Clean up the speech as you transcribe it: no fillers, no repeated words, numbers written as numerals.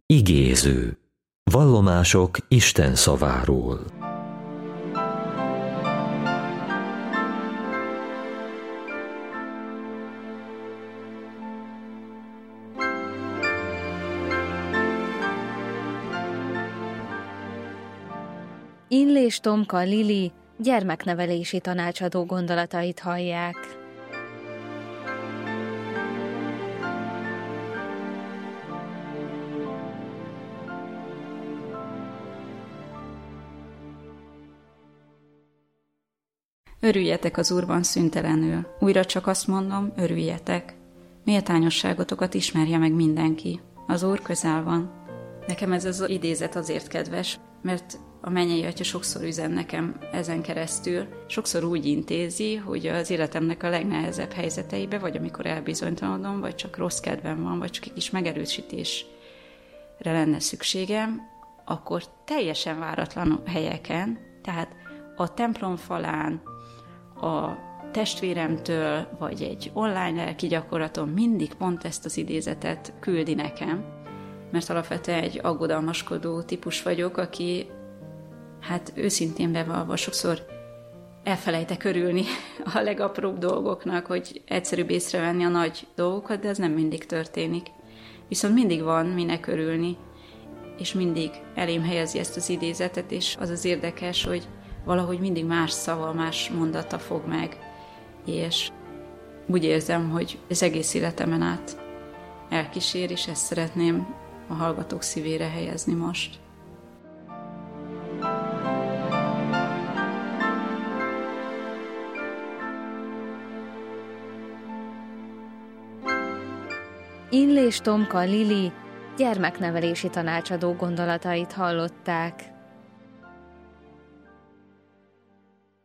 Igéző. Vallomások Isten szaváról. Illés Tomka Lili gyermeknevelési tanácsadó gondolatait hallják. Örüljetek az Úrban szüntelenül. Újra csak azt mondom, örüljetek. Méltányosságotokat ismerje meg mindenki. Az Úr közel van. Nekem ez az idézet azért kedves, mert a mennyei Atya sokszor üzen nekem ezen keresztül. Sokszor úgy intézi, hogy az életemnek a legnehezebb helyzeteibe, vagy amikor elbizonytalanodom, vagy csak rossz kedvem van, vagy csak egy kis megerősítésre lenne szükségem, akkor teljesen váratlan helyeken, tehát a templom falán, a testvéremtől, vagy egy online lelki gyakorlaton mindig pont ezt az idézetet küldi nekem, mert alapvetően egy aggodalmaskodó típus vagyok, aki, hát őszintén bevallva, sokszor elfelejtek örülni a legapróbb dolgoknak, hogy egyszerűbb észrevenni a nagy dolgokat, de ez nem mindig történik. Viszont mindig van minek örülni, és mindig elém helyezi ezt az idézetet, és az az érdekes, hogy valahogy mindig más szava, más mondata fog meg, és úgy érzem, hogy az egész életemen át elkísér, és ezt szeretném a hallgatók szívére helyezni most. Illés Tomka Lili gyermeknevelési tanácsadó gondolatait hallották.